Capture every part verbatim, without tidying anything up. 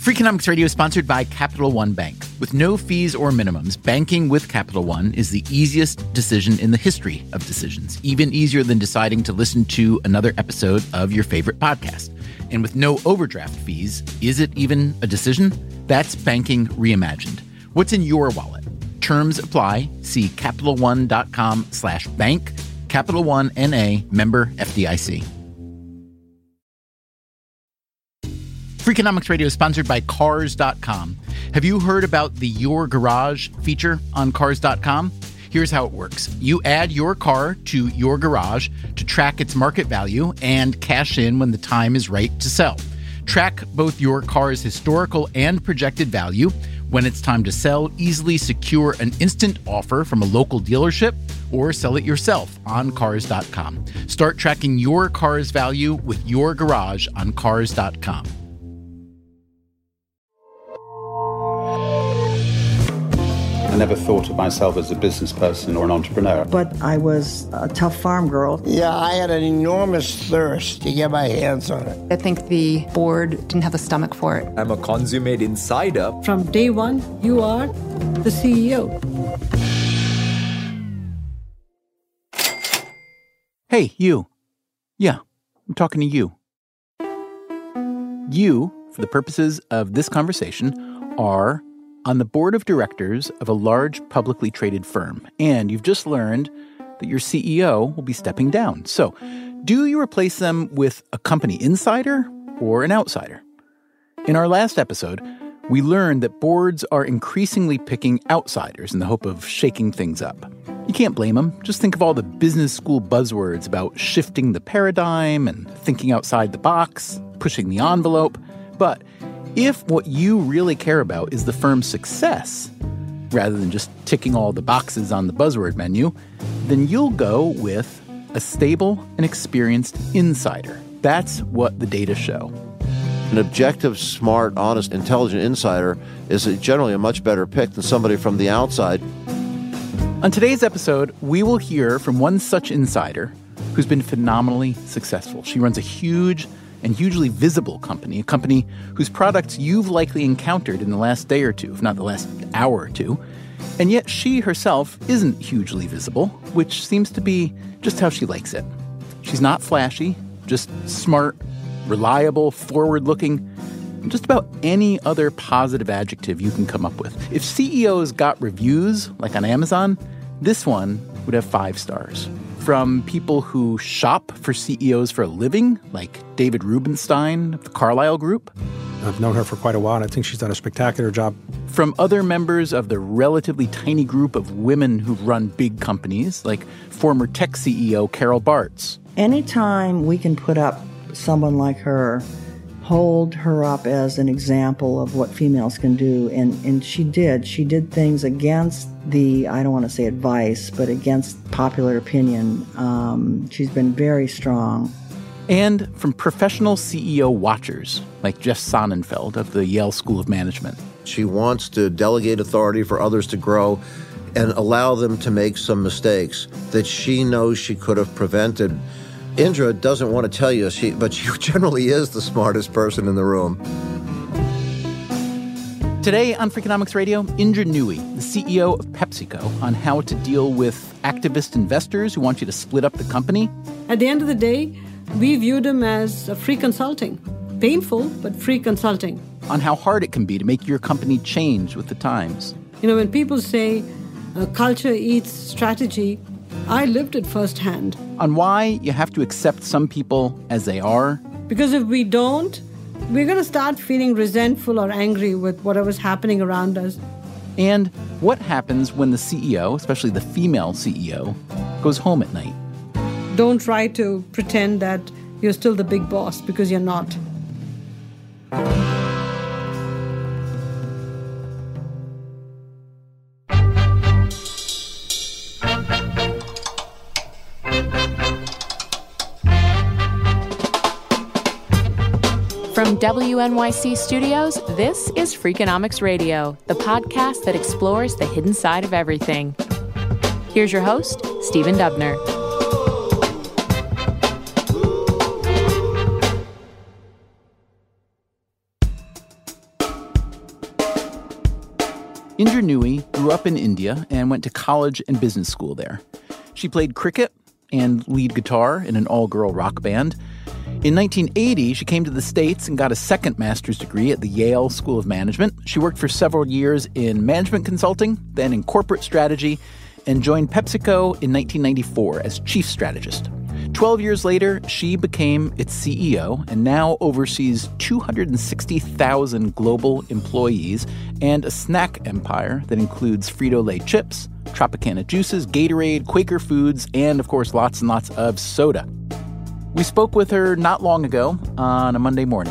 Freakonomics Radio is sponsored by Capital One Bank. With no fees or minimums, banking with Capital One is the easiest decision in the history of decisions, even easier than deciding to listen to another episode of your favorite podcast. And with no overdraft fees, is it even a decision? That's banking reimagined. What's in your wallet? Terms apply. See CapitalOne.com slash bank. Capital One N A, member F D I C. Freakonomics Radio is sponsored by Cars dot com. Have you heard about the Your Garage feature on Cars dot com? Here's how it works. You add your car to your garage to track its market value and cash in when the time is right to sell. Track both your car's historical and projected value. When it's time to sell, easily secure an instant offer from a local dealership or sell it yourself on Cars dot com. Start tracking your car's value with your garage on Cars dot com. I never thought of myself as a business person or an entrepreneur. But I was a tough farm girl. Yeah, I had an enormous thirst to get my hands on it. I think the board didn't have the stomach for it. I'm a consummate insider. From day one, you are the C E O. Hey, you. Yeah, I'm talking to you. You, for the purposes of this conversation, are on the board of directors of a large publicly traded firm, and you've just learned that your C E O will be stepping down. So, do you replace them with a company insider or an outsider? In our last episode, we learned that boards are increasingly picking outsiders in the hope of shaking things up. You can't blame them. Just think of all the business school buzzwords about shifting the paradigm and thinking outside the box, pushing the envelope. But if what you really care about is the firm's success, rather than just ticking all the boxes on the buzzword menu, then you'll go with a stable and experienced insider. That's what the data show. An objective, smart, honest, intelligent insider is generally a much better pick than somebody from the outside. On today's episode, we will hear from one such insider who's been phenomenally successful. She runs a huge and hugely visible company, a company whose products you've likely encountered in the last day or two, if not the last hour or two. And yet she herself isn't hugely visible, which seems to be just how she likes it. She's not flashy, just smart, reliable, forward-looking, and just about any other positive adjective you can come up with. If C E Os got reviews, like on Amazon, this one would have five stars. From people who shop for C E Os for a living, like David Rubenstein of the Carlyle Group. I've known her for quite a while, and I think she's done a spectacular job. From other members of the relatively tiny group of women who've run big companies, like former tech C E O Carol Bartz. Anytime we can put up someone like her, hold her up as an example of what females can do, and, and she did. She did things against the, I don't want to say advice, but against popular opinion. Um, she's been very strong. And from professional C E O watchers, like Jeff Sonnenfeld of the Yale School of Management. She wants to delegate authority for others to grow and allow them to make some mistakes that she knows she could have prevented. Indra doesn't want to tell you, she, but she generally is the smartest person in the room. Today on Freakonomics Radio, Indra Nooyi, the C E O of PepsiCo, on how to deal with activist investors who want you to split up the company. At the end of the day, we view them as free consulting. Painful, but free consulting. On how hard it can be to make your company change with the times. You know, when people say uh, culture eats strategy, I lived it firsthand. On why you have to accept some people as they are. Because if we don't, we're going to start feeling resentful or angry with whatever's happening around us. And what happens when the C E O, especially the female C E O, goes home at night. Don't try to pretend that you're still the big boss, because you're not. From W N Y C Studios, this is Freakonomics Radio, the podcast that explores the hidden side of everything. Here's your host, Stephen Dubner. Indra Nooyi grew up in India and went to college and business school there. She played cricket and lead guitar in an all-girl rock band. In nineteen eighty, she came to the States and got a second master's degree at the Yale School of Management. She worked for several years in management consulting, then in corporate strategy, and joined PepsiCo in nineteen ninety-four as chief strategist. Twelve years later, she became its C E O and now oversees two hundred sixty thousand global employees and a snack empire that includes Frito-Lay chips, Tropicana juices, Gatorade, Quaker Foods, and, of course, lots and lots of soda. We spoke with her not long ago on a Monday morning.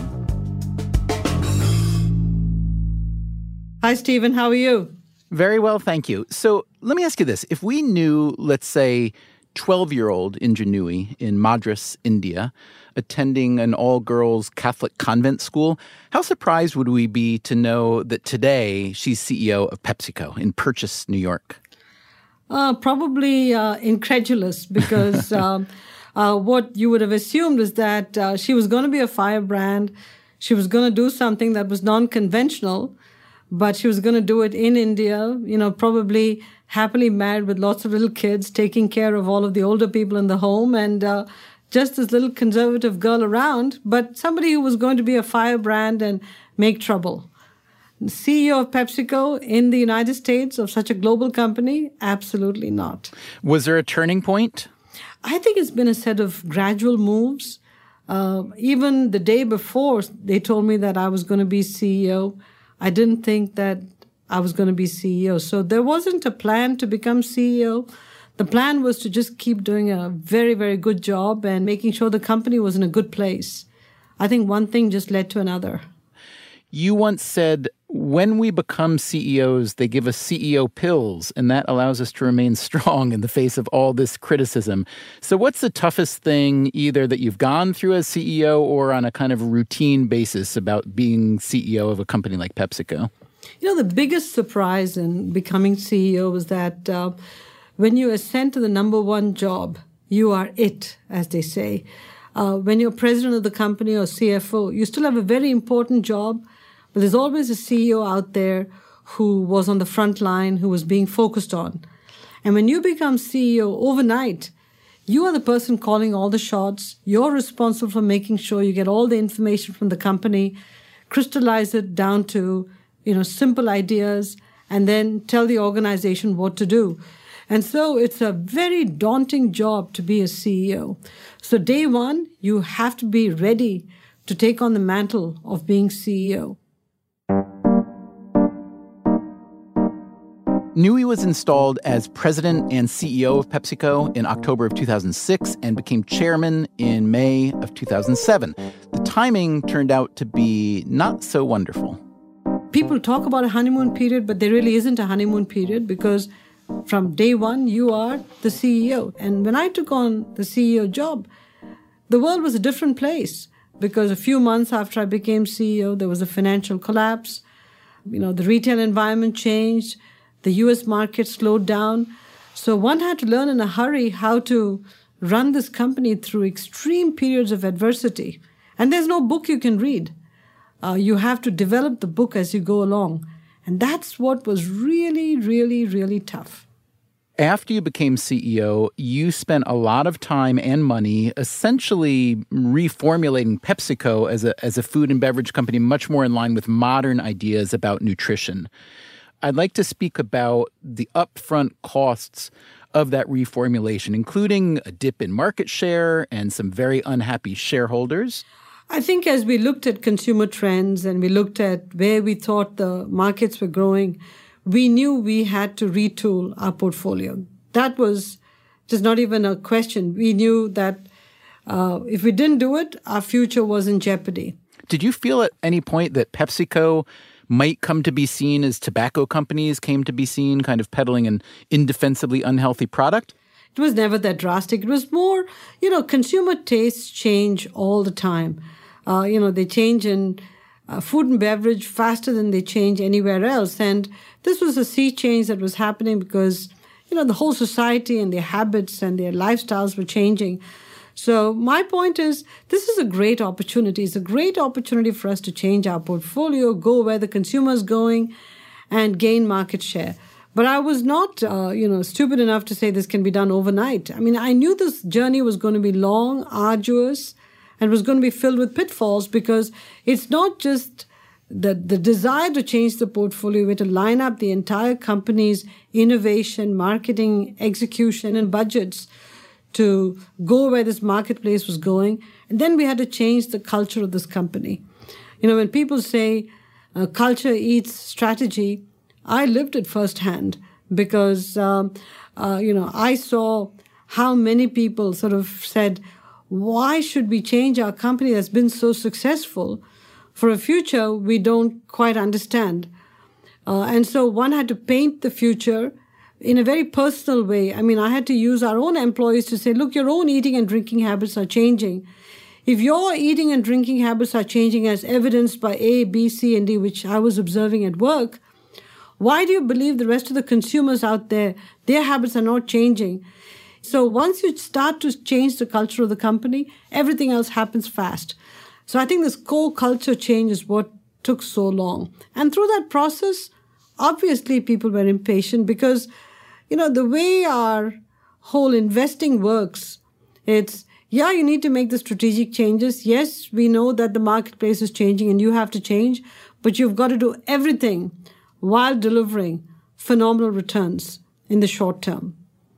Hi, Stephen. How are you? Very well, thank you. So let me ask you this. If we knew, let's say, twelve-year-old Indra Nooyi in Madras, India, attending an all-girls Catholic convent school, how surprised would we be to know that today she's C E O of PepsiCo in Purchase, New York? Uh, probably uh, incredulous, because um, uh, what you would have assumed is that uh, she was going to be a firebrand. She was going to do something that was non-conventional, but she was going to do it in India, you know, probably happily married with lots of little kids, taking care of all of the older people in the home, and uh, just this little conservative girl around, but somebody who was going to be a firebrand and make trouble. C E O of PepsiCo in the United States of such a global company? Absolutely not. Was there a turning point? I think it's been a set of gradual moves. Uh, even the day before they told me that I was going to be C E O, I didn't think that I was going to be C E O. So there wasn't a plan to become C E O. The plan was to just keep doing a very, very good job and making sure the company was in a good place. I think one thing just led to another. You once said, when we become C E Os, they give us C E O pills, and that allows us to remain strong in the face of all this criticism. So what's the toughest thing either that you've gone through as C E O or on a kind of routine basis about being C E O of a company like PepsiCo? You know, the biggest surprise in becoming C E O was that uh, when you ascend to the number one job, you are it, as they say. Uh, when you're president of the company or C F O, you still have a very important job, but there's always a C E O out there who was on the front line, who was being focused on. And when you become C E O overnight, you are the person calling all the shots. You're responsible for making sure you get all the information from the company, crystallize it down to, you know, simple ideas, and then tell the organization what to do. And so it's a very daunting job to be a C E O. So day one, you have to be ready to take on the mantle of being C E O. Nooyi was installed as president and C E O of PepsiCo in October of two thousand six and became chairman in May of two thousand seven. The timing turned out to be not so wonderful. People talk about a honeymoon period, but there really isn't a honeymoon period, because from day one, you are the C E O. And when I took on the C E O job, the world was a different place, because a few months after I became C E O, there was a financial collapse. You know, the retail environment changed. The U S market slowed down. So one had to learn in a hurry how to run this company through extreme periods of adversity. And there's no book you can read. Uh, you have to develop the book as you go along. And that's what was really, really, really tough. After you became C E O, you spent a lot of time and money essentially reformulating PepsiCo as a, as a food and beverage company much more in line with modern ideas about nutrition. I'd like to speak about the upfront costs of that reformulation, including a dip in market share and some very unhappy shareholders. I think as we looked at consumer trends and we looked at where we thought the markets were growing, we knew we had to retool our portfolio. That was just not even a question. We knew that uh, if we didn't do it, our future was in jeopardy. Did you feel at any point that PepsiCo might come to be seen as tobacco companies came to be seen, kind of peddling an indefensibly unhealthy product? It was never that drastic. It was more, you know, consumer tastes change all the time. Uh, you know, they change in uh, food and beverage faster than they change anywhere else. And this was a sea change that was happening because, you know, the whole society and their habits and their lifestyles were changing. So my point is, this is a great opportunity. It's a great opportunity for us to change our portfolio, go where the consumer is going, and gain market share. But I was not, uh, you know, stupid enough to say this can be done overnight. I mean, I knew this journey was going to be long, arduous, and was going to be filled with pitfalls, because it's not just the, the desire to change the portfolio. We had to line up the entire company's innovation, marketing, execution, and budgets to go where this marketplace was going. And then we had to change the culture of this company. You know, when people say uh, culture eats strategy, I lived it firsthand, because, um, uh, you know, I saw how many people sort of said, why should we change our company that's been so successful for a future we don't quite understand? Uh, and so one had to paint the future in a very personal way. I mean, I had to use our own employees to say, look, your own eating and drinking habits are changing. If your eating and drinking habits are changing as evidenced by A, B, C, and D, which I was observing at work, why do you believe the rest of the consumers out there, their habits are not changing? So once you start to change the culture of the company, everything else happens fast. So I think this core culture change is what took so long. And through that process, obviously people were impatient, because, you know, the way our whole investing works, it's, yeah, you need to make the strategic changes. Yes, we know that the marketplace is changing and you have to change, but you've got to do everything while delivering phenomenal returns in the short term.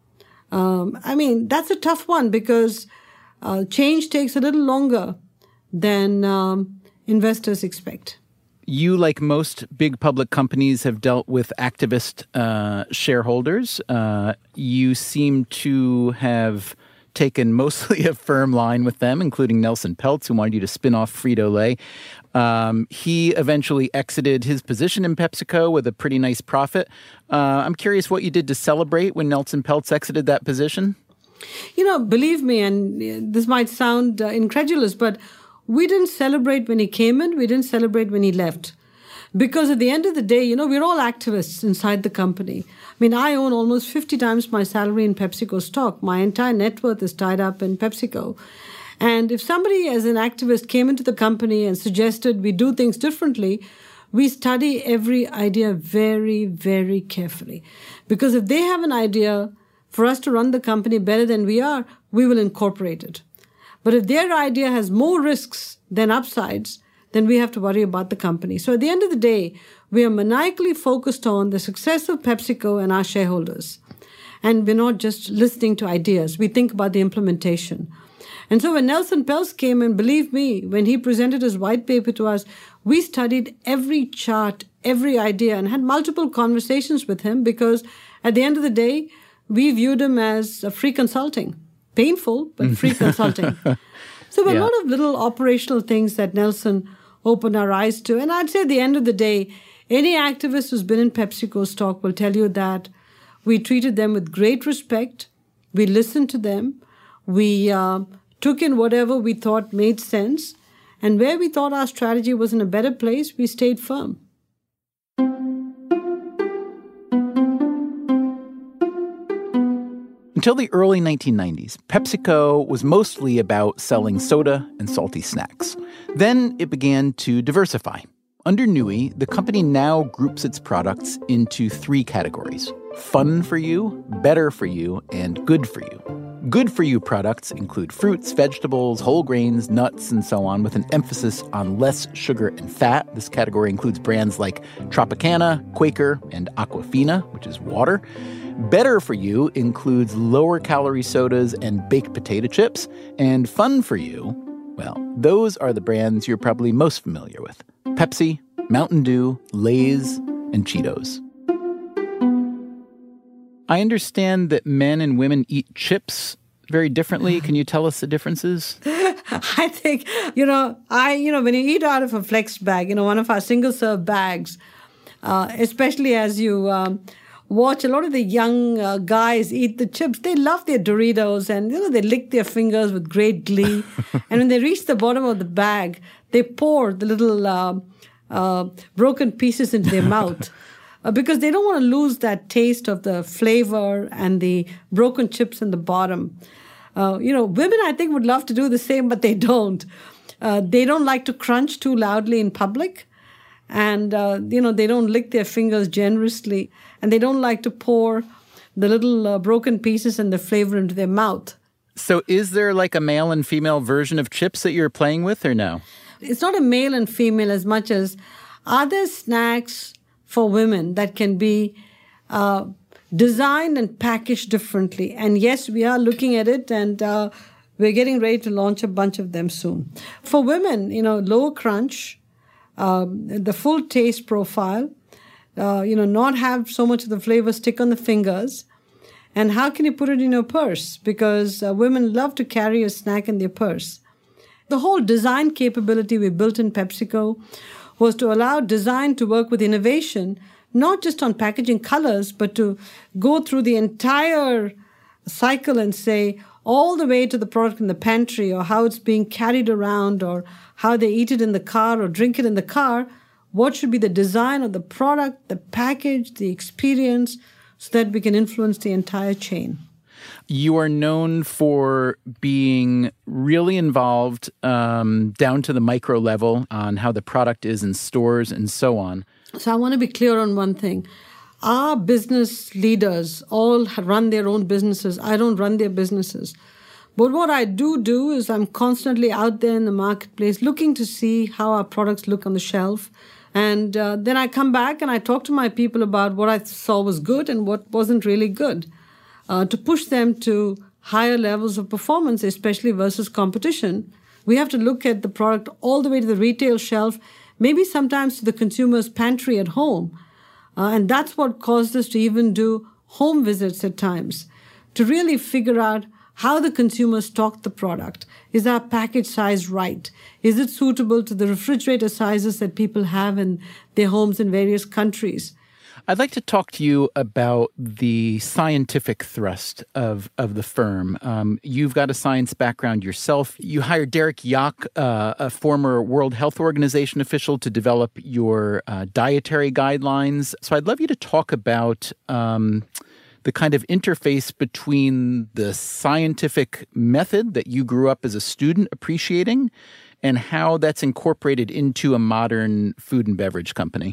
Um, I mean, that's a tough one, because uh, change takes a little longer than um, investors expect. You, like most big public companies, have dealt with activist uh, shareholders. Uh, you seem to have taken mostly a firm line with them, including Nelson Peltz, who wanted you to spin off Frito-Lay. Um, he eventually exited his position in PepsiCo with a pretty nice profit. Uh, I'm curious what you did to celebrate when Nelson Peltz exited that position. You know, believe me, and this might sound uh, incredulous, but we didn't celebrate when he came in. We didn't celebrate when he left. Because at the end of the day, you know, we're all activists inside the company. I mean, I own almost fifty times my salary in PepsiCo stock. My entire net worth is tied up in PepsiCo. And if somebody as an activist came into the company and suggested we do things differently, we study every idea very, very carefully. Because if they have an idea for us to run the company better than we are, we will incorporate it. But if their idea has more risks than upsides, then we have to worry about the company. So at the end of the day, we are maniacally focused on the success of PepsiCo and our shareholders. And we're not just listening to ideas. We think about the implementation. And so when Nelson Peltz came in, believe me, when he presented his white paper to us, we studied every chart, every idea, and had multiple conversations with him, because at the end of the day, we viewed him as a free consulting. Painful, but free consulting. So there were yeah. a lot of little operational things that Nelson opened our eyes to. And I'd say at the end of the day, any activist who's been in PepsiCo stock will tell you that we treated them with great respect. We listened to them. We uh, took in whatever we thought made sense. And where we thought our strategy was in a better place, we stayed firm. Until the early nineteen nineties, PepsiCo was mostly about selling soda and salty snacks. Then it began to diversify. Under Nui, the company now groups its products into three categories: fun for you, better for you, and good for you. Good for you products include fruits, vegetables, whole grains, nuts, and so on, with an emphasis on less sugar and fat. This category includes brands like Tropicana, Quaker, and Aquafina, which is water. Better for you includes lower-calorie sodas and baked potato chips. And fun for you, well, those are the brands you're probably most familiar with: Pepsi, Mountain Dew, Lay's, and Cheetos. I understand that men and women eat chips very differently. Can you tell us the differences? I think, you know, I, you know, when you eat out of a flex bag, you know, one of our single-serve bags, uh, especially as you um, watch a lot of the young uh, guys eat the chips, they love their Doritos and, you know, they lick their fingers with great glee. And when they reach the bottom of the bag, they pour the little uh, uh, broken pieces into their mouth. Uh, because they don't want to lose that taste of the flavor and the broken chips in the bottom. Uh, you know, women, I think, would love to do the same, but they don't. Uh, they don't like to crunch too loudly in public. And, uh, you know, they don't lick their fingers generously. And they don't like to pour the little uh, broken pieces and the flavor into their mouth. So is there like a male and female version of chips that you're playing with or no? It's not a male and female as much as are there snacks for women that can be uh, designed and packaged differently. And yes, we are looking at it, and uh, we're getting ready to launch a bunch of them soon. For women, you know, lower crunch, um, the full taste profile, uh, you know, not have so much of the flavor stick on the fingers. And how can you put it in your purse? Because uh, women love to carry a snack in their purse. The whole design capability we built in PepsiCo was to allow design to work with innovation, not just on packaging colors, but to go through the entire cycle and say all the way to the product in the pantry, or how it's being carried around, or how they eat it in the car or drink it in the car. What should be the design of the product, the package, the experience, so that we can influence the entire chain. You are known for being really involved um, down to the micro level on how the product is in stores and so on. So I want to be clear on one thing. Our business leaders all run their own businesses. I don't run their businesses. But what I do do is I'm constantly out there in the marketplace looking to see how our products look on the shelf. And uh, then I come back and I talk to my people about what I saw was good and what wasn't really good. Uh, to push them to higher levels of performance, especially versus competition, we have to look at the product all the way to the retail shelf, maybe sometimes to the consumer's pantry at home. Uh, and that's what caused us to even do home visits at times, to really figure out how the consumer stocked the product. Is our package size right? Is it suitable to the refrigerator sizes that people have in their homes in various countries? I'd like to talk to you about the scientific thrust of, of the firm. Um, you've got a science background yourself. You hired Derek Yock, uh, a former World Health Organization official, to develop your uh, dietary guidelines. So I'd love you to talk about um, the kind of interface between the scientific method that you grew up as a student appreciating and how that's incorporated into a modern food and beverage company.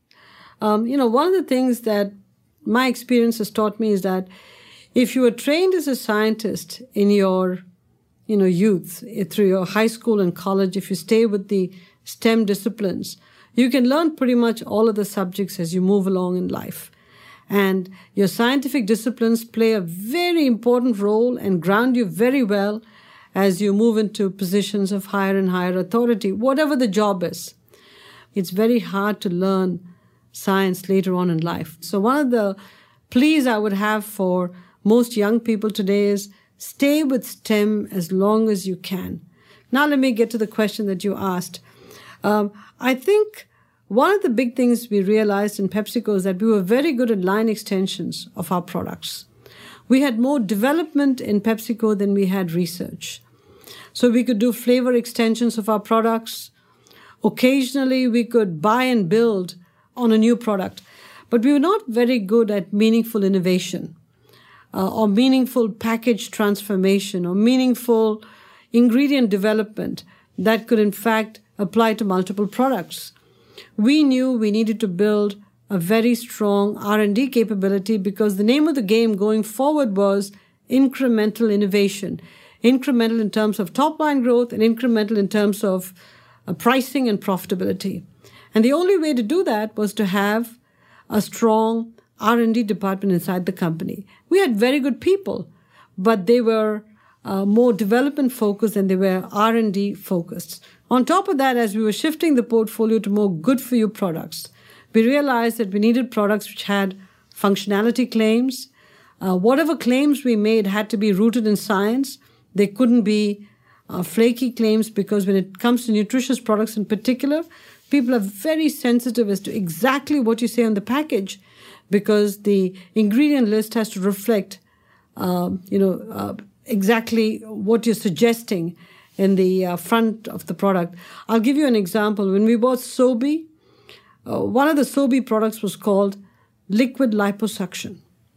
Um, you know, one of the things that my experience has taught me is that if you were trained as a scientist in your, you know, youth, through your high school and college, if you stay with the STEM disciplines, you can learn pretty much all of the subjects as you move along in life. And your scientific disciplines play a very important role and ground you very well as you move into positions of higher and higher authority, whatever the job is. It's very hard to learn science later on in life. So one of the pleas I would have for most young people today is stay with STEM as long as you can. Now let me get to the question that you asked. Um, I think one of the big things we realized in PepsiCo is that we were very good at line extensions of our products. We had more development in PepsiCo than we had research. So we could do flavor extensions of our products. Occasionally we could buy and build on a new product. But we were not very good at meaningful innovation uh, or meaningful package transformation or meaningful ingredient development that could in fact apply to multiple products. We knew we needed to build a very strong R and D capability because the name of the game going forward was incremental innovation. Incremental in terms of top-line growth and incremental in terms of uh, pricing and profitability. And the only way to do that was to have a strong R and D department inside the company. We had very good people, but they were uh, more development focused than they were R and D focused. On top of that, as we were shifting the portfolio to more good-for-you products, we realized that we needed products which had functionality claims. Uh, whatever claims we made had to be rooted in science. They couldn't be uh, flaky claims because when it comes to nutritious products in particular, people are very sensitive as to exactly what you say on the package because the ingredient list has to reflect, uh, you know, uh, exactly what you're suggesting in the uh, front of the product. I'll give you an example. When we bought Sobe, uh, one of the Sobe products was called liquid liposuction.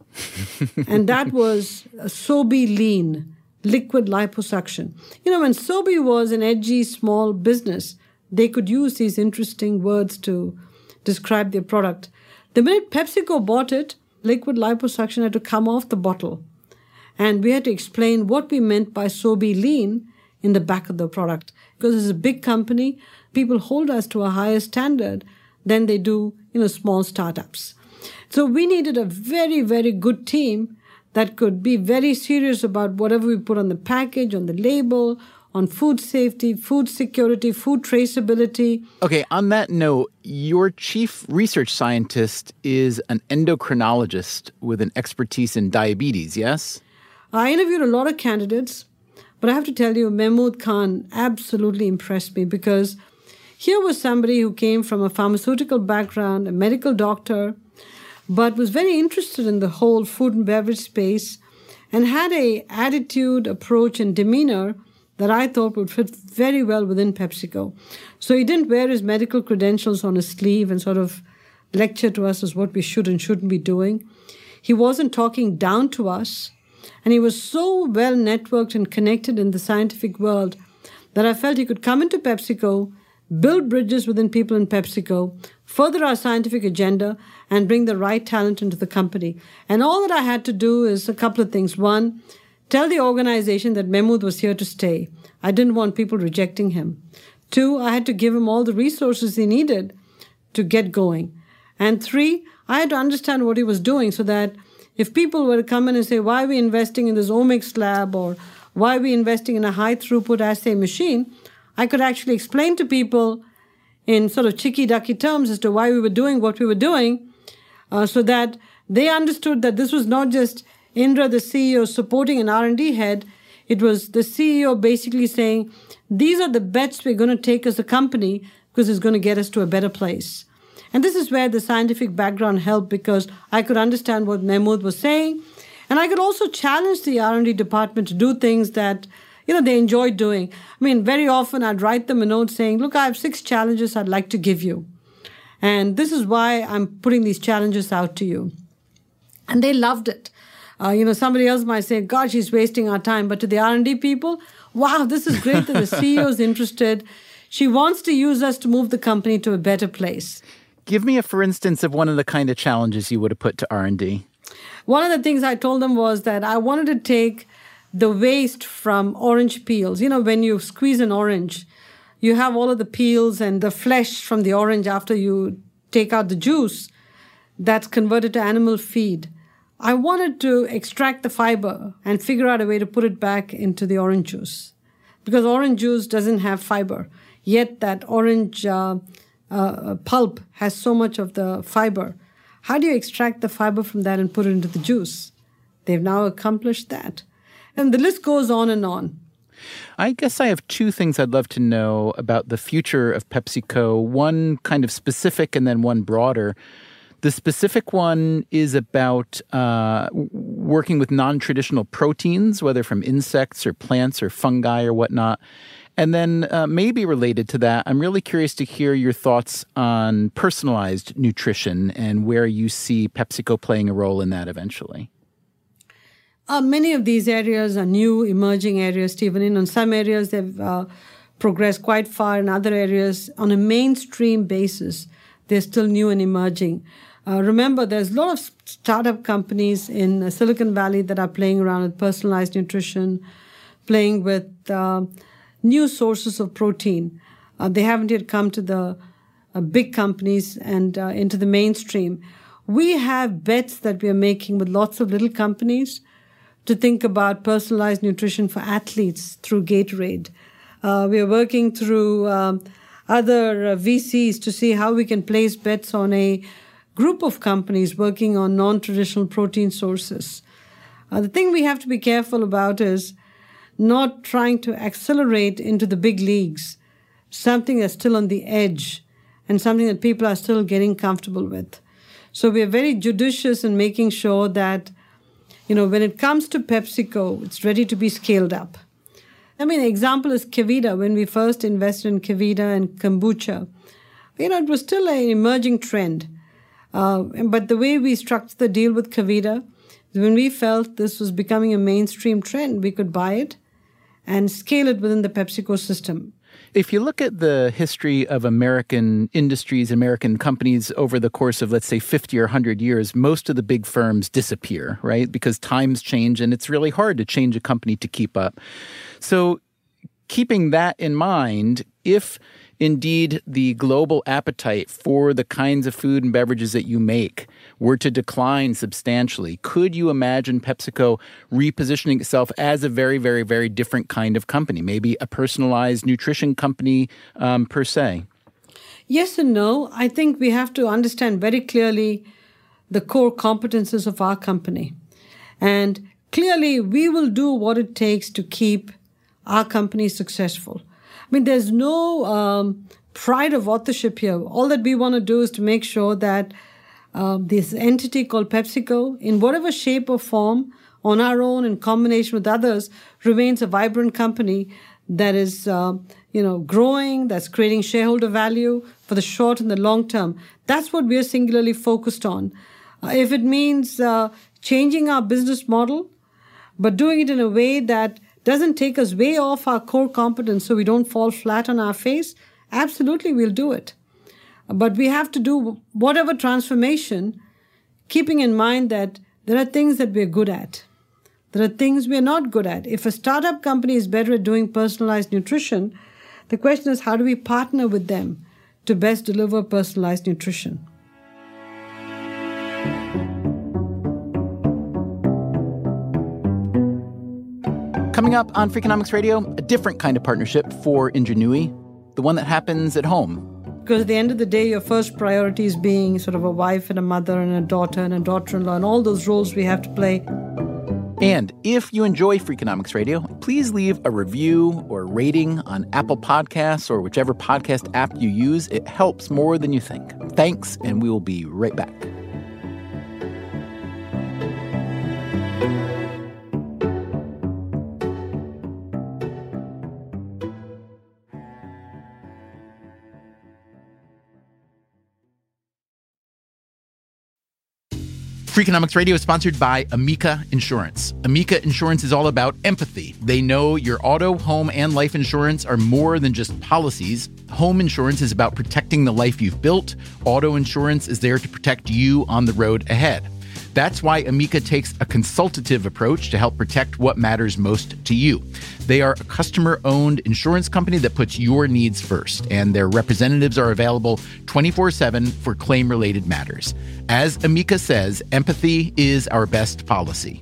And that was a Sobe Lean, liquid liposuction. You know, when Sobe was an edgy, small business, they could use these interesting words to describe their product. The minute PepsiCo bought it, liquid liposuction had to come off the bottle. And we had to explain what we meant by Sobe Lean in the back of the product. Because it's a big company, people hold us to a higher standard than they do, you know, small startups. So we needed a very, very good team that could be very serious about whatever we put on the package, on the label, on food safety, food security, food traceability. Okay, on that note, your chief research scientist is an endocrinologist with an expertise in diabetes, yes? I interviewed a lot of candidates, but I have to tell you, Mehmood Khan absolutely impressed me because here was somebody who came from a pharmaceutical background, a medical doctor, but was very interested in the whole food and beverage space and had a attitude, approach, and demeanor that I thought would fit very well within PepsiCo. So he didn't wear his medical credentials on his sleeve and sort of lecture to us as what we should and shouldn't be doing. He wasn't talking down to us. And he was so well networked and connected in the scientific world that I felt he could come into PepsiCo, build bridges within people in PepsiCo, further our scientific agenda, and bring the right talent into the company. And all that I had to do is a couple of things. One, tell the organization that Mehmood was here to stay. I didn't want people rejecting him. Two, I had to give him all the resources he needed to get going. And three, I had to understand what he was doing so that if people were to come in and say, why are we investing in this omics lab or why are we investing in a high-throughput assay machine, I could actually explain to people in sort of chicky-ducky terms as to why we were doing what we were doing uh, so that they understood that this was not just Indra, the C E O, supporting an R and D head. It was the C E O basically saying, these are the bets we're going to take as a company because it's going to get us to a better place. And this is where the scientific background helped because I could understand what Mehmood was saying. And I could also challenge the R and D department to do things that, you know, they enjoyed doing. I mean, very often I'd write them a note saying, look, I have six challenges I'd like to give you. And this is why I'm putting these challenges out to you. And they loved it. Uh, you know, somebody else might say, God, she's wasting our time. But to the R and D people, wow, this is great that the C E O is interested. She wants to use us to move the company to a better place. Give me a for instance of one of the kind of challenges you would have put to R and D. One of the things I told them was that I wanted to take the waste from orange peels. You know, when you squeeze an orange, you have all of the peels and the flesh from the orange after you take out the juice that's converted to animal feed. I wanted to extract the fiber and figure out a way to put it back into the orange juice. Because orange juice doesn't have fiber, yet that orange uh, uh, pulp has so much of the fiber. How do you extract the fiber from that and put it into the juice? They've now accomplished that. And the list goes on and on. I guess I have two things I'd love to know about the future of PepsiCo, one kind of specific and then one broader. The specific one is about uh, working with non-traditional proteins, whether from insects or plants or fungi or whatnot. And then uh, maybe related to that, I'm really curious to hear your thoughts on personalized nutrition and where you see PepsiCo playing a role in that eventually. Uh, many of these areas are new, emerging areas, Stephen. In some areas, they've uh, progressed quite far. In other areas, on a mainstream basis, they're still new and emerging. Uh, remember, there's a lot of startup companies in uh, Silicon Valley that are playing around with personalized nutrition, playing with uh, new sources of protein. Uh, they haven't yet come to the uh, big companies and uh, into the mainstream. We have bets that we are making with lots of little companies to think about personalized nutrition for athletes through Gatorade. Uh, we are working through um, other uh, V Cs to see how we can place bets on a group of companies working on non-traditional protein sources. Uh, the thing we have to be careful about is not trying to accelerate into the big leagues, something that's still on the edge and something that people are still getting comfortable with. So we are very judicious in making sure that, you know, when it comes to PepsiCo, it's ready to be scaled up. I mean, an example is Kevita. When we first invested in Kevita and kombucha, you know, it was still an emerging trend. Uh, but the way we structured the deal with Kevita, when we felt this was becoming a mainstream trend, we could buy it and scale it within the PepsiCo system. If you look at the history of American industries, American companies over the course of, let's say, fifty or one hundred years, most of the big firms disappear, right? Because times change and it's really hard to change a company to keep up. So keeping that in mind, if indeed the global appetite for the kinds of food and beverages that you make were to decline substantially, could you imagine PepsiCo repositioning itself as a very, very, very different kind of company, maybe a personalized nutrition company um, per se? Yes and no. I think we have to understand very clearly the core competences of our company. And clearly, we will do what it takes to keep our company successful. I mean, there's no um, pride of authorship here. All that we want to do is to make sure that uh, this entity called PepsiCo, in whatever shape or form, on our own, in combination with others, remains a vibrant company that is, uh, you know, growing, that's creating shareholder value for the short and the long term. That's what we're singularly focused on. Uh, if it means uh, changing our business model, but doing it in a way that doesn't take us way off our core competence so we don't fall flat on our face, absolutely we'll do it. But we have to do whatever transformation, keeping in mind that there are things that we're good at. There are things we're not good at. If a startup company is better at doing personalized nutrition, the question is, how do we partner with them to best deliver personalized nutrition? Coming up on Freakonomics Radio, a different kind of partnership for Ingenui, the one that happens at home. Because at the end of the day, your first priority is being sort of a wife and a mother and a daughter and a daughter-in-law and all those roles we have to play. And if you enjoy Freakonomics Radio, please leave a review or rating on Apple Podcasts or whichever podcast app you use. It helps more than you think. Thanks, and we will be right back. Freakonomics Radio is sponsored by Amica Insurance. Amica Insurance is all about empathy. They know your auto, home, and life insurance are more than just policies. Home insurance is about protecting the life you've built. Auto insurance is there to protect you on the road ahead. That's why Amica takes a consultative approach to help protect what matters most to you. They are a customer-owned insurance company that puts your needs first, and their representatives are available twenty-four seven for claim-related matters. As Amica says, empathy is our best policy.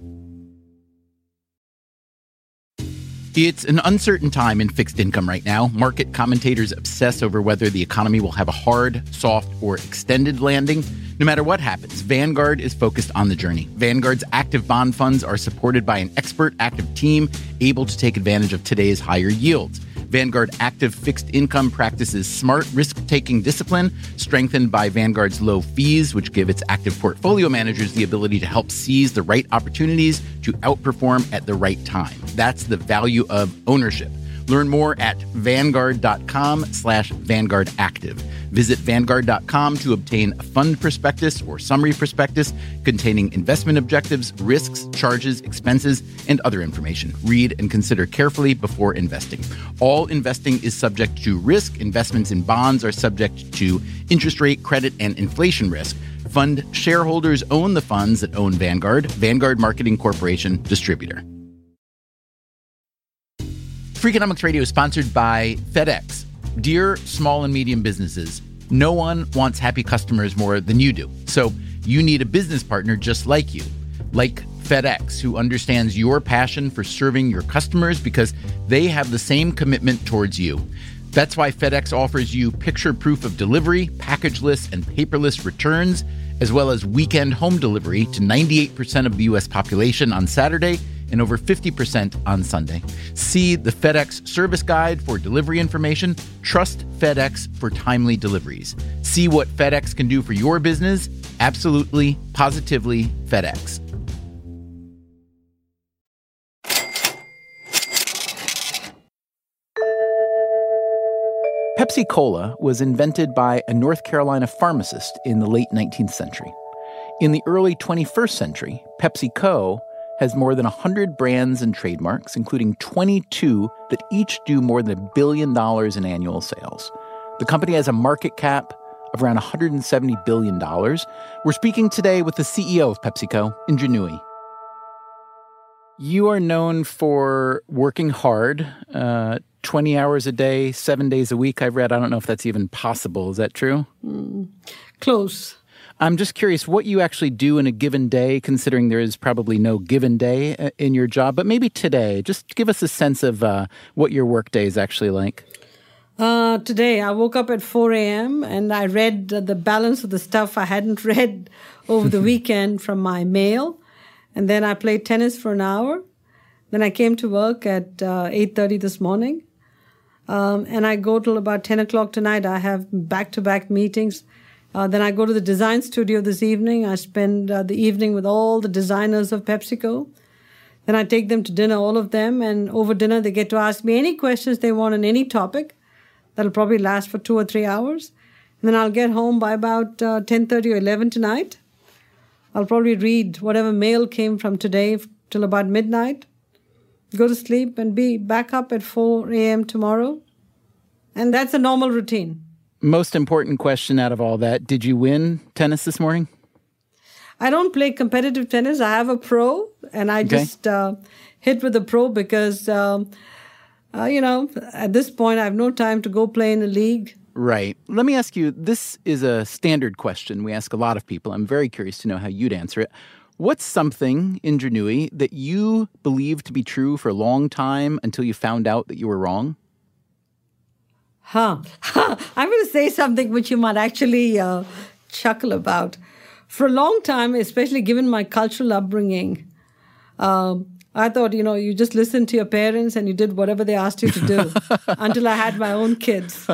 It's an uncertain time in fixed income right now. Market commentators obsess over whether the economy will have a hard, soft, or extended landing. No matter what happens, Vanguard is focused on the journey. Vanguard's active bond funds are supported by an expert active team able to take advantage of today's higher yields. Vanguard Active Fixed Income practices smart risk-taking discipline, strengthened by Vanguard's low fees, which give its active portfolio managers the ability to help seize the right opportunities to outperform at the right time. That's the value of ownership. Learn more at vanguard.com slash Vanguard Active. Visit vanguard dot com to obtain a fund prospectus or summary prospectus containing investment objectives, risks, charges, expenses, and other information. Read and consider carefully before investing. All investing is subject to risk. Investments in bonds are subject to interest rate, credit, and inflation risk. Fund shareholders own the funds that own Vanguard. Vanguard Marketing Corporation, distributor. Freakonomics Radio is sponsored by FedEx. Dear small and medium businesses, no one wants happy customers more than you do. So you need a business partner just like you, like FedEx, who understands your passion for serving your customers because they have the same commitment towards you. That's why FedEx offers you picture proof of delivery, packageless and paperless returns, as well as weekend home delivery to ninety-eight percent of the U S population on Saturday and over fifty percent on Sunday. See the FedEx service guide for delivery information. Trust FedEx for timely deliveries. See what FedEx can do for your business. Absolutely, positively FedEx. Pepsi Cola was invented by a North Carolina pharmacist in the late nineteenth century. In the early twenty-first century, PepsiCo has more than one hundred brands and trademarks, including twenty-two that each do more than a billion dollars in annual sales. The company has a market cap of around one hundred seventy billion dollars. We're speaking today with the C E O of PepsiCo, Indra Nooyi. You are known for working hard, uh, twenty hours a day, seven days a week, I've read. I don't know if that's even possible. Is that true? Mm, close. I'm just curious what you actually do in a given day, considering there is probably no given day in your job. But maybe today, just give us a sense of uh, what your workday is actually like. Uh, today, I woke up at four a.m. and I read the balance of the stuff I hadn't read over the weekend from my mail. And then I played tennis for an hour. Then I came to work at uh, eight thirty this morning. Um, and I go till about ten o'clock tonight. I have back-to-back meetings. Uh, then I go to the design studio this evening. I spend uh, the evening with all the designers of PepsiCo. Then I take them to dinner, all of them. And over dinner, they get to ask me any questions they want on any topic. That'll probably last for two or three hours. And then I'll get home by about uh, ten thirty or eleven tonight. I'll probably read whatever mail came from today till about midnight, go to sleep, and be back up at four a.m. tomorrow. And that's a normal routine. Most important question out of all that, did you win tennis this morning? I don't play competitive tennis. I have a pro, and I okay. just uh, hit with a pro because, um, uh, you know, at this point, I have no time to go play in a league. Right. Let me ask you, this is a standard question we ask a lot of people. I'm very curious to know how you'd answer it. What's something, Indra Nooyi, that you believed to be true for a long time until you found out that you were wrong? Huh. I'm going to say something which you might actually uh, chuckle about. For a long time, especially given my cultural upbringing, um, I thought, you know, you just listened to your parents and you did whatever they asked you to do until I had my own kids.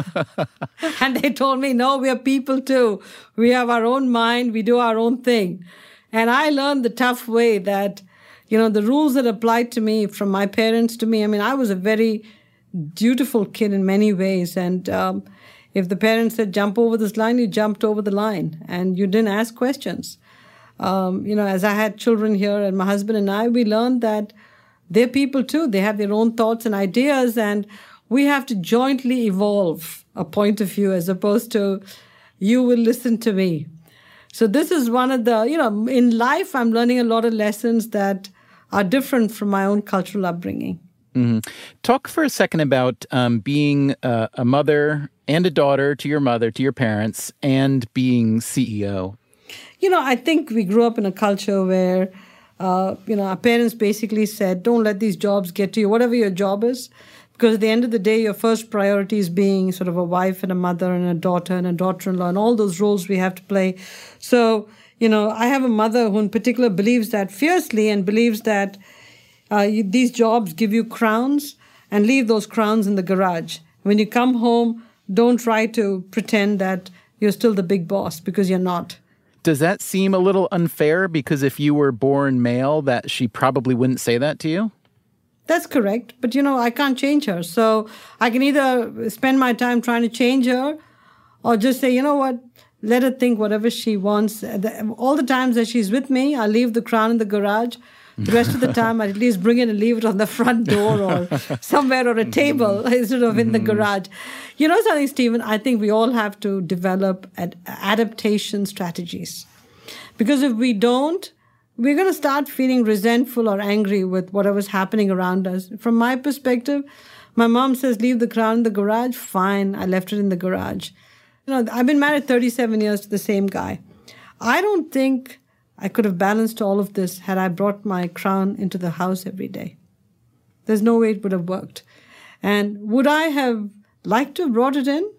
And they told me, no, we are people too. We have our own mind. We do our own thing. And I learned the tough way that, you know, the rules that applied to me from my parents to me, I mean, I was a very dutiful kid in many ways. And um, if the parents said, jump over this line, you jumped over the line and you didn't ask questions. Um, you know, as I had children here and my husband and I, we learned that they're people too. They have their own thoughts and ideas, and we have to jointly evolve a point of view as opposed to you will listen to me. So this is one of the, you know, in life, I'm learning a lot of lessons that are different from my own cultural upbringing. Mm-hmm. Talk for a second about um, being uh, a mother and a daughter to your mother, to your parents, and being C E O. You know, I think we grew up in a culture where, uh, you know, our parents basically said, don't let these jobs get to you, whatever your job is, because at the end of the day, your first priority is being sort of a wife and a mother and a daughter and a daughter-in-law and all those roles we have to play. So, you know, I have a mother who in particular believes that fiercely and believes that uh, you, these jobs give you crowns and leave those crowns in the garage. When you come home, don't try to pretend that you're still the big boss, because you're not. Does that seem a little unfair? Because if you were born male, that she probably wouldn't say that to you? That's correct. But, you know, I can't change her. So I can either spend my time trying to change her or just say, you know what, let her think whatever she wants. All the times that she's with me, I leave the crown in the garage. The rest of the time, I at least bring it and leave it on the front door or somewhere or a table instead of in the garage. You know something, Stephen? I think we all have to develop ad- adaptation strategies. Because if we don't, we're going to start feeling resentful or angry with whatever's happening around us. From my perspective, my mom says, leave the crown in the garage. Fine, I left it in the garage. You know, I've been married thirty-seven years to the same guy. I don't think I could have balanced all of this had I brought my crown into the house every day. There's no way it would have worked. And would I have liked to have brought it in?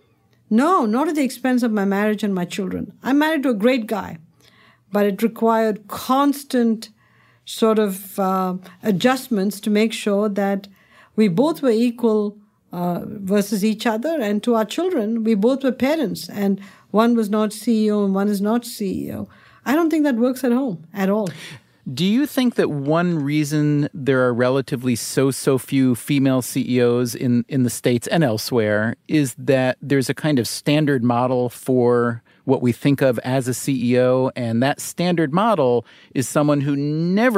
No, not at the expense of my marriage and my children. I'm married to a great guy, but it required constant sort of uh, adjustments to make sure that we both were equal uh, versus each other. And to our children, we both were parents, and one was not C E O and one is not C E O. I don't think that works at home at all. Do you think that one reason there are relatively so, so few female C E Os in, in the States and elsewhere is that there's a kind of standard model for what we think of as a C E O, and that standard model is someone who never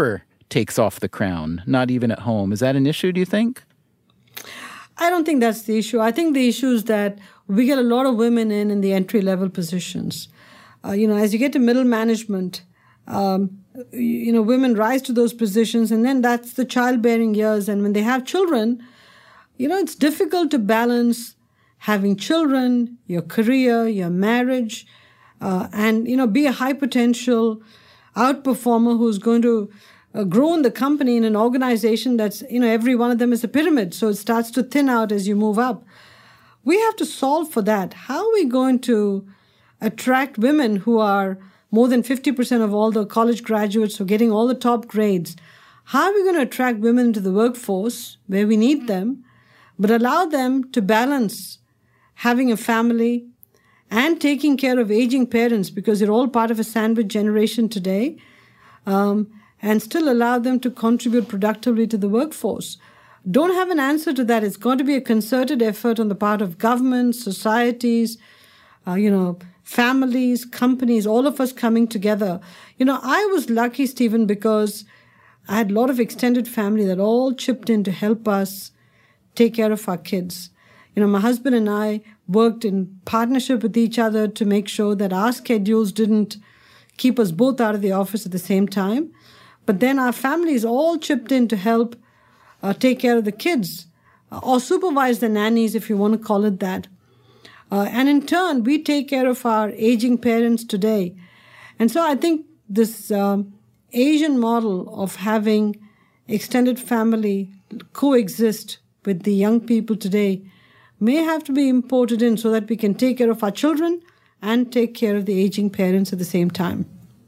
takes off the crown, not even at home. Is that an issue, do you think? I don't think that's the issue. I think the issue is that we get a lot of women in in the entry-level positions. Uh, you know, as you get to middle management, um, you know, women rise to those positions, and then that's the childbearing years. And when they have children, you know, it's difficult to balance having children, your career, your marriage, uh, and, you know, be a high-potential outperformer who's going to uh, grow in the company in an organization that's, you know, every one of them is a pyramid. So it starts to thin out as you move up. We have to solve for that. How are we going to attract women who are more than fifty percent of all the college graduates who are getting all the top grades? How are we going to attract women into the workforce where we need them, but allow them to balance having a family and taking care of aging parents, because they're all part of a sandwich generation today, um, and still allow them to contribute productively to the workforce? Don't have an answer to that. It's got to be a concerted effort on the part of governments, societies, uh, you know, families, companies, all of us coming together. You know, I was lucky, Stephen, because I had a lot of extended family that all chipped in to help us take care of our kids. You know, my husband and I worked in partnership with each other to make sure that our schedules didn't keep us both out of the office at the same time. But then our families all chipped in to help uh, take care of the kids, uh, or supervise the nannies, if you want to call it that. Uh, and in turn, we take care of our aging parents today. And so I think this um, Asian model of having extended family coexist with the young people today may have to be imported in so that we can take care of our children and take care of the aging parents at the same time.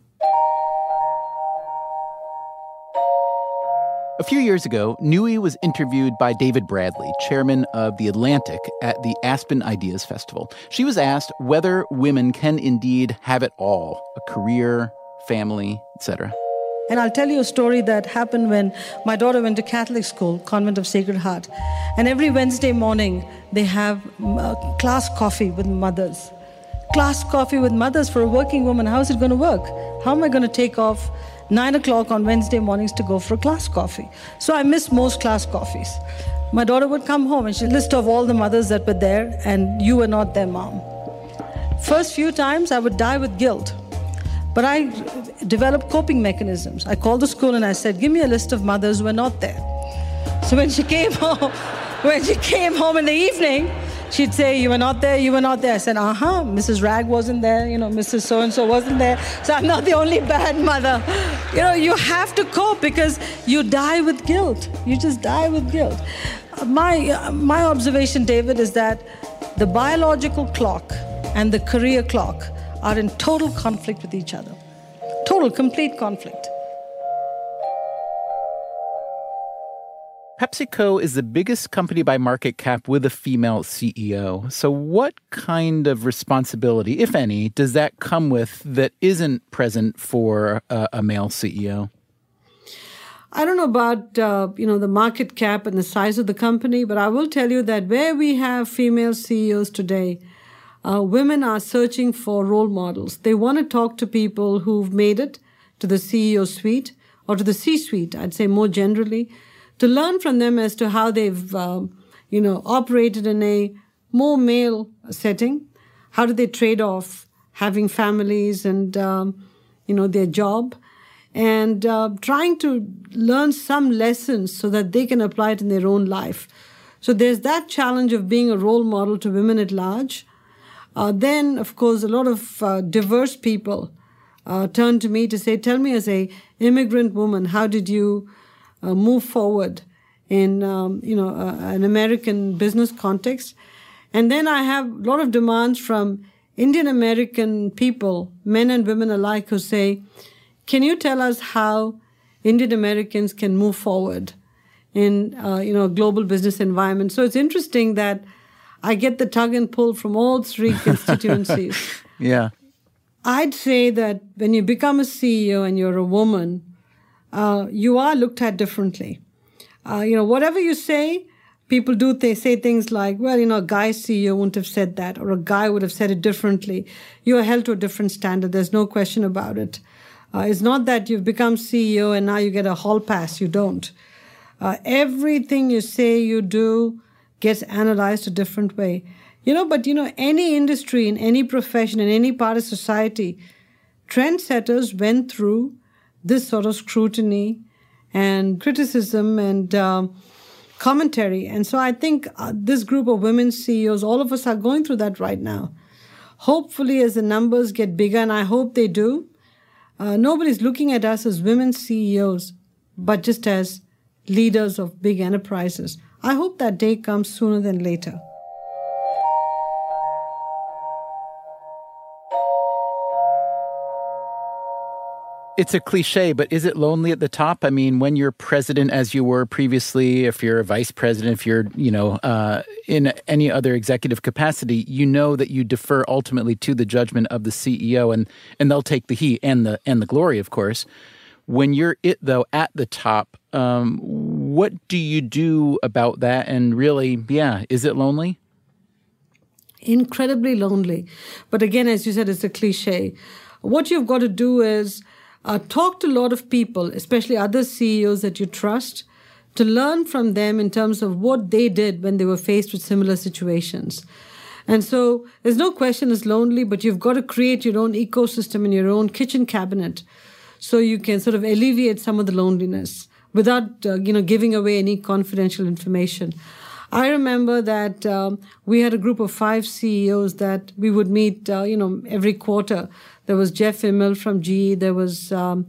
A few years ago, Nui was interviewed by David Bradley, chairman of The Atlantic, at the Aspen Ideas Festival. She was asked whether women can indeed have it all, a career, family, et cetera. And I'll tell you a story that happened when my daughter went to Catholic school, Convent of Sacred Heart. And every Wednesday morning, they have uh, class coffee with mothers. Class coffee with mothers for a working woman. How is it going to work? How am I going to take off nine o'clock on Wednesday mornings to go for a class coffee? So I missed most class coffees. My daughter would come home and she'd list off all the mothers that were there, and you were not their mom. First few times, I would die with guilt. But I developed coping mechanisms. I called the school and I said, give me a list of mothers who are not there. So when she came home, when she came home in the evening, she'd say, you were not there, you were not there. I said, uh-huh, Missus Rag wasn't there, you know, Missus So-and-so wasn't there, so I'm not the only bad mother. You know, you have to cope because you die with guilt. You just die with guilt. My, my observation, David, is that the biological clock and the career clock are in total conflict with each other. Total, complete conflict. PepsiCo is the biggest company by market cap with a female C E O. So what kind of responsibility, if any, does that come with that isn't present for a, a male C E O? I don't know about, uh, you know, the market cap and the size of the company, but I will tell you that where we have female C E Os today, Uh, women are searching for role models. They want to talk to people who've made it to the C E O suite or to the C-suite, I'd say more generally, to learn from them as to how they've, um, you know, operated in a more male setting. How do they trade off having families and, um, you know, their job, and uh, trying to learn some lessons so that they can apply it in their own life. So there's that challenge of being a role model to women at large. Uh, then, of course, a lot of uh, diverse people uh, turn to me to say, tell me as a immigrant woman, how did you uh, move forward in, um, you know, uh, an American business context? And then I have a lot of demands from Indian American people, men and women alike, who say, can you tell us how Indian Americans can move forward in, uh, you know, a global business environment? So it's interesting that I get the tug and pull from all three constituencies. Yeah. I'd say that when you become a C E O and you're a woman, uh, you are looked at differently. Uh, you know, whatever you say, people do they say things like, well, you know, a guy C E O wouldn't have said that, or a guy would have said it differently. You are held to a different standard. There's no question about it. Uh, it's not that you've become C E O and now you get a hall pass. You don't. Uh, everything you say you do gets analyzed a different way. You know, but, you know, any industry, in any profession, in any part of society, trendsetters went through this sort of scrutiny and criticism and um, commentary. And so I think uh, this group of women C E Os, all of us are going through that right now. Hopefully, as the numbers get bigger, and I hope they do, uh, nobody's looking at us as women C E Os, but just as leaders of big enterprises. I hope that day comes sooner than later. It's a cliche, but is it lonely at the top? I mean, when you're president, as you were previously, if you're a vice president, if you're, you know, uh, in any other executive capacity, you know that you defer ultimately to the judgment of the C E O, and and they'll take the heat and the and the glory, of course. When you're it though at the top, um, what do you do about that? And really, yeah, is it lonely? Incredibly lonely, but again, as you said, it's a cliche. What you've got to do is Uh, talk to a lot of people, especially other C E Os that you trust, to learn from them in terms of what they did when they were faced with similar situations. And so there's no question it's lonely, but you've got to create your own ecosystem in your own kitchen cabinet so you can sort of alleviate some of the loneliness without, uh, you know, giving away any confidential information. I remember that um, we had a group of five C E Os that we would meet, uh, you know, every quarter. There was Jeff Immelt from G E. There was um,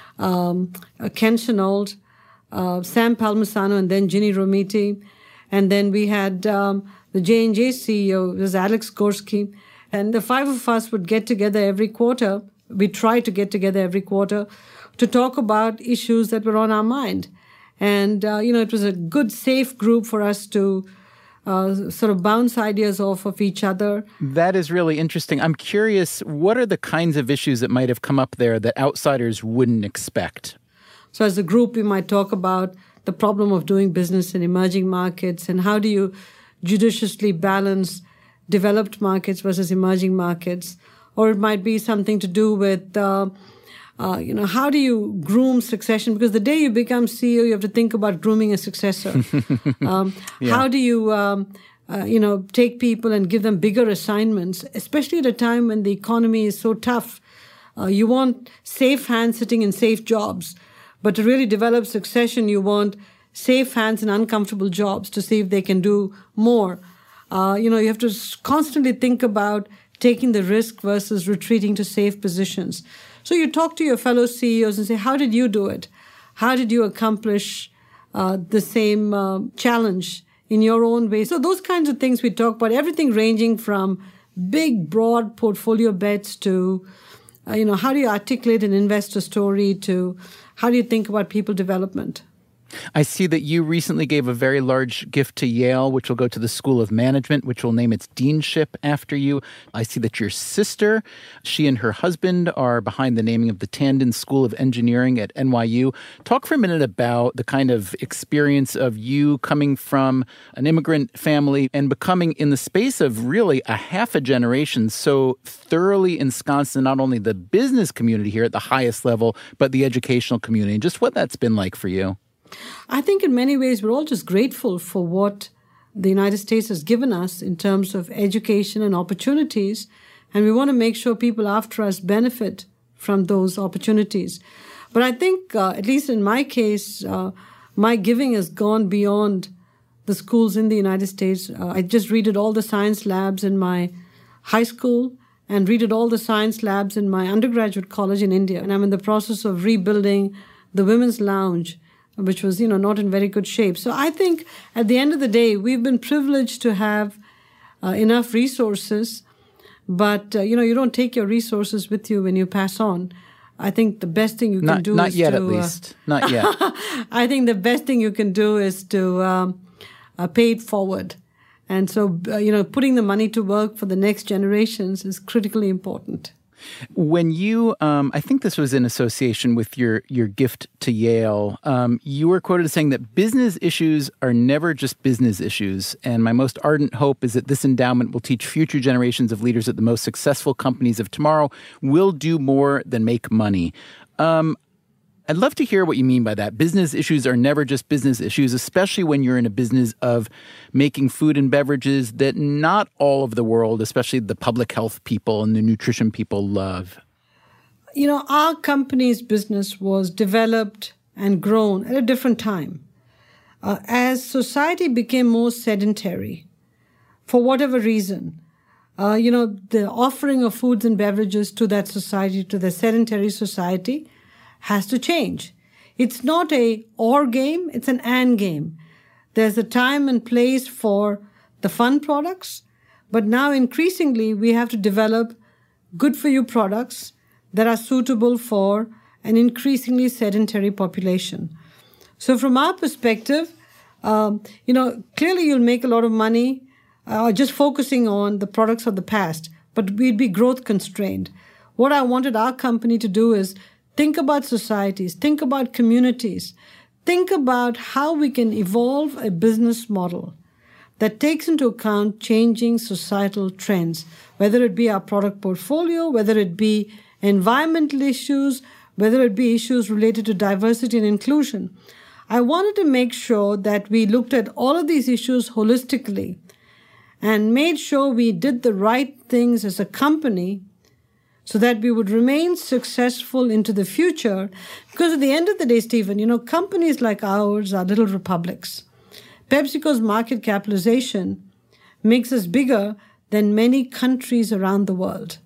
um, Ken Chenault, uh, Sam Palmisano, and then Ginny Romiti. And then we had um, the J and J C E O, it was Alex Gorski. And the five of us would get together every quarter. We try to get together every quarter to talk about issues that were on our mind. And, uh, you know, it was a good, safe group for us to uh, sort of bounce ideas off of each other. That is really interesting. I'm curious, what are the kinds of issues that might have come up there that outsiders wouldn't expect? So as a group, we might talk about the problem of doing business in emerging markets and how do you judiciously balance developed markets versus emerging markets. Or it might be something to do with Uh, Uh, you know, how do you groom succession? Because the day you become C E O, you have to think about grooming a successor. um, yeah. How do you, um, uh, you know, take people and give them bigger assignments, especially at a time when the economy is so tough? Uh, you want safe hands sitting in safe jobs. But to really develop succession, you want safe hands in uncomfortable jobs to see if they can do more. Uh, you know, you have to constantly think about taking the risk versus retreating to safe positions. So you talk to your fellow C E Os and say, how did you do it? How did you accomplish uh, the same uh, challenge in your own way? So those kinds of things we talk about, everything ranging from big, broad portfolio bets to, uh, you know, how do you articulate an investor story to how do you think about people development? I see that you recently gave a very large gift to Yale, which will go to the School of Management, which will name its deanship after you. I see that your sister, she and her husband are behind the naming of the Tandon School of Engineering at N Y U. Talk for a minute about the kind of experience of you coming from an immigrant family and becoming, in the space of really a half a generation, so thoroughly ensconced in not only the business community here at the highest level, but the educational community, and just what that's been like for you. I think in many ways we're all just grateful for what the United States has given us in terms of education and opportunities, and we want to make sure people after us benefit from those opportunities. But I think, uh, at least in my case, uh, my giving has gone beyond the schools in the United States. Uh, I just redid all the science labs in my high school and redid all the science labs in my undergraduate college in India. And I'm in the process of rebuilding the Women's Lounge, which was, you know, not in very good shape. So I think at the end of the day, we've been privileged to have uh, enough resources, but, uh, you know, you don't take your resources with you when you pass on. I think the best thing you can not, do not is yet, to... Not yet, at least. Uh, not yet. I think the best thing you can do is to um, uh, pay it forward. And so, uh, you know, putting the money to work for the next generations is critically important. When you, um, I think this was in association with your your gift to Yale, um, you were quoted as saying that business issues are never just business issues. And my most ardent hope is that this endowment will teach future generations of leaders that the most successful companies of tomorrow will do more than make money. Um, I'd love to hear what you mean by that. Business issues are never just business issues, especially when you're in a business of making food and beverages that not all of the world, especially the public health people and the nutrition people, love. You know, our company's business was developed and grown at a different time. Uh, as society became more sedentary, for whatever reason, uh, you know, the offering of foods and beverages to that society, to the sedentary society, has to change. It's not a or game, it's an and game. There's a time and place for the fun products, but now increasingly we have to develop good-for-you products that are suitable for an increasingly sedentary population. So from our perspective, um, you know, clearly you'll make a lot of money uh, just focusing on the products of the past, but we'd be growth constrained. What I wanted our company to do is think about societies, think about communities, think about how we can evolve a business model that takes into account changing societal trends, whether it be our product portfolio, whether it be environmental issues, whether it be issues related to diversity and inclusion. I wanted to make sure that we looked at all of these issues holistically and made sure we did the right things as a company so that we would remain successful into the future. Because at the end of the day, Stephen, you know, companies like ours are little republics. PepsiCo's market capitalization makes us bigger than many countries around the world.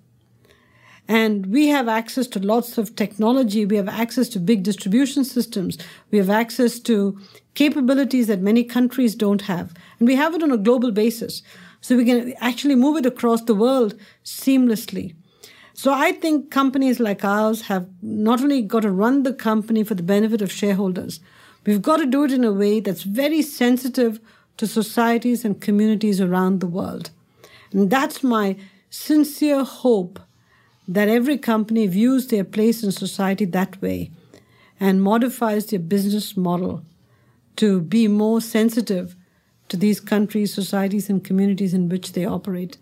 And we have access to lots of technology. We have access to big distribution systems. We have access to capabilities that many countries don't have. And we have it on a global basis. So we can actually move it across the world seamlessly. So I think companies like ours have not only got to run the company for the benefit of shareholders, we've got to do it in a way that's very sensitive to societies and communities around the world. And that's my sincere hope, that every company views their place in society that way and modifies their business model to be more sensitive to these countries, societies, and communities in which they operate.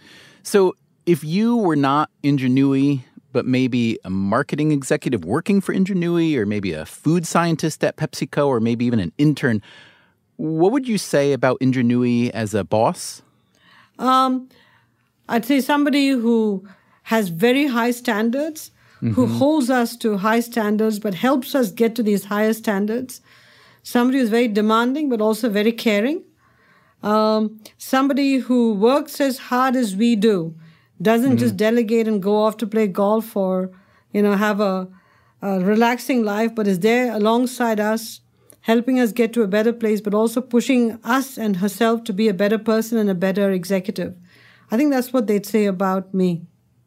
So if you were not Ingenuity, but maybe a marketing executive working for Ingenuity, or maybe a food scientist at PepsiCo, or maybe even an intern, what would you say about Ingenuity as a boss? Um, I'd say somebody who has very high standards, mm-hmm. who holds us to high standards, but helps us get to these higher standards. Somebody who's very demanding, but also very caring. Um, somebody who works as hard as we do, doesn't mm-hmm. just delegate and go off to play golf or, you know, have a, a relaxing life, but is there alongside us, helping us get to a better place, but also pushing us and herself to be a better person and a better executive. I think that's what they'd say about me.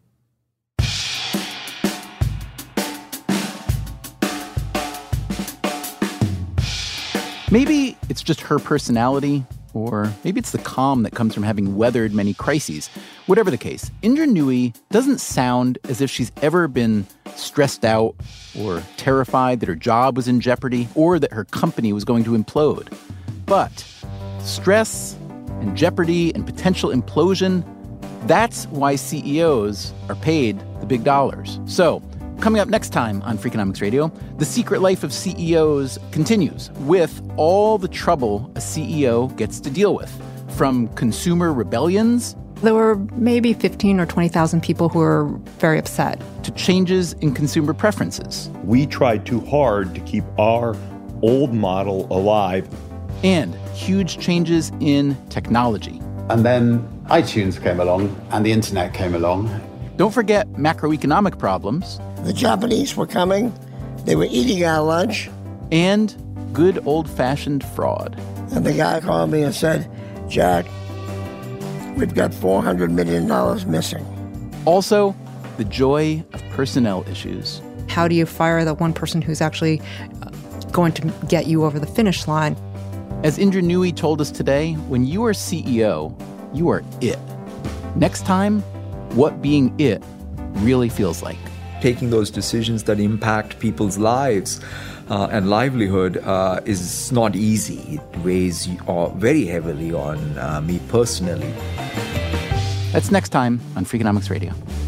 Maybe it's just her personality, or maybe it's the calm that comes from having weathered many crises. Whatever the case, Ingenuity doesn't sound as if she's ever been stressed out or terrified that her job was in jeopardy or that her company was going to implode. But stress and jeopardy and potential implosion, that's why C E Os are paid the big dollars. So, coming up next time on Freakonomics Radio, The Secret Life of C E Os continues with all the trouble a C E O gets to deal with, from consumer rebellions. There were maybe fifteen or twenty thousand people who were very upset. To changes in consumer preferences. We tried too hard to keep our old model alive. And huge changes in technology. And then iTunes came along and the internet came along. Don't forget macroeconomic problems. The Japanese were coming. They were eating our lunch. And good old-fashioned fraud. And the guy called me and said, Jack, we've got four hundred million dollars missing. Also, the joy of personnel issues. How do you fire the one person who's actually going to get you over the finish line? As Ingenuity told us today, when you are C E O, you are it. Next time, what being it really feels like. Taking those decisions that impact people's lives uh, and livelihood uh, is not easy. It weighs uh, very heavily on uh, me personally. That's next time on Freakonomics Radio.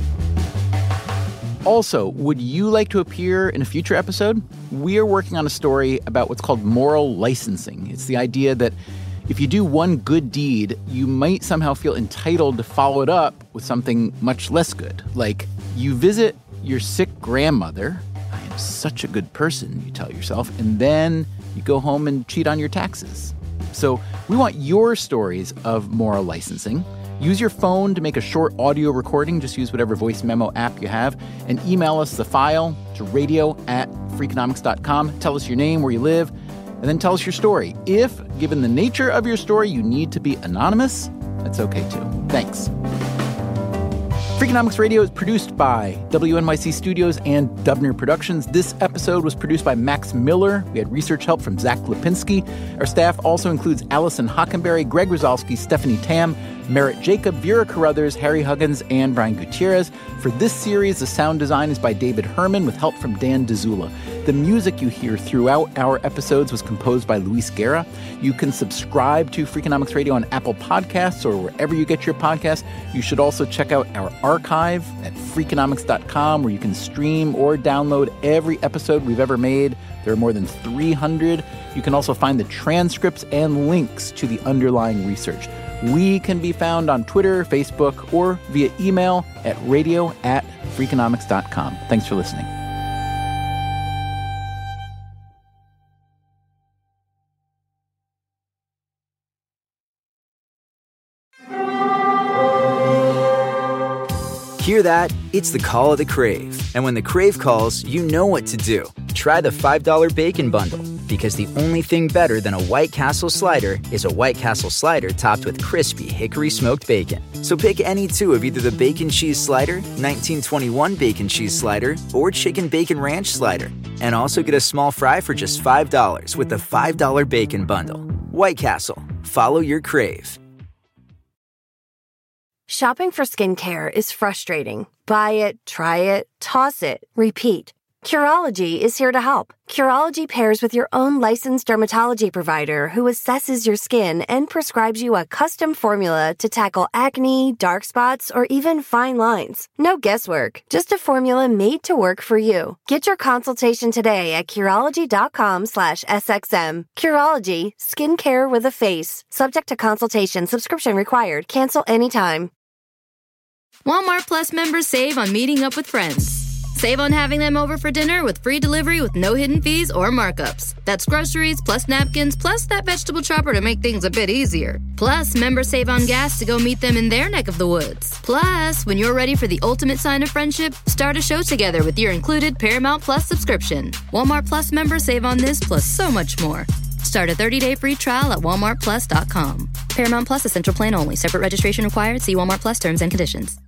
Also, would you like to appear in a future episode? We are working on a story about what's called moral licensing. It's the idea that if you do one good deed, you might somehow feel entitled to follow it up with something much less good. Like, you visit your sick grandmother. I am such a good person, you tell yourself, and then you go home and cheat on your taxes. So we want your stories of moral licensing. Use your phone to make a short audio recording. Just use whatever voice memo app you have and email us the file to radio at freakonomics dot com. Tell us your name, where you live, and then tell us your story. If, given the nature of your story, you need to be anonymous, that's okay too. Thanks. Freakonomics Radio is produced by W N Y C Studios and Dubner Productions. This episode was produced by Max Miller. We had research help from Zach Lipinski. Our staff also includes Allison Hockenberry, Greg Rosalsky, Stephanie Tam, Merritt Jacob, Vera Carruthers, Harry Huggins, and Brian Gutierrez. For this series, the sound design is by David Herman with help from Dan DeZula. The music you hear throughout our episodes was composed by Luis Guerra. You can subscribe to Freakonomics Radio on Apple Podcasts or wherever you get your podcasts. You should also check out our archive at freakonomics dot com, where you can stream or download every episode we've ever made. There are more than three hundred. You can also find the transcripts and links to the underlying research. We can be found on Twitter, Facebook, or via email at radio at freakonomics dot com. Thanks for listening. Hear that? It's the call of the Crave. And when the Crave calls, you know what to do. Try the five dollar Bacon Bundle, because the only thing better than a White Castle slider is a White Castle slider topped with crispy hickory smoked bacon. So pick any two of either the Bacon Cheese Slider, nineteen twenty-one Bacon Cheese Slider, or Chicken Bacon Ranch Slider. And also get a small fry for just five dollars with the five dollar Bacon Bundle. White Castle. Follow your Crave. Shopping for skincare is frustrating. Buy it, try it, toss it, repeat. Curology is here to help. Curology pairs with your own licensed dermatology provider who assesses your skin and prescribes you a custom formula to tackle acne, dark spots, or even fine lines. No guesswork, just a formula made to work for you. Get your consultation today at Curology.com slash SXM. Curology, skincare with a face. Subject to consultation, subscription required. Cancel anytime. Walmart Plus members save on meeting up with friends. Save on having them over for dinner with free delivery with no hidden fees or markups. That's groceries, plus napkins, plus that vegetable chopper to make things a bit easier. Plus, members save on gas to go meet them in their neck of the woods. Plus, when you're ready for the ultimate sign of friendship, start a show together with your included Paramount Plus subscription. Walmart Plus members save on this plus so much more. Start a thirty-day free trial at walmart plus dot com. Paramount Plus Essential Plan only. Separate registration required. See Walmart Plus terms and conditions.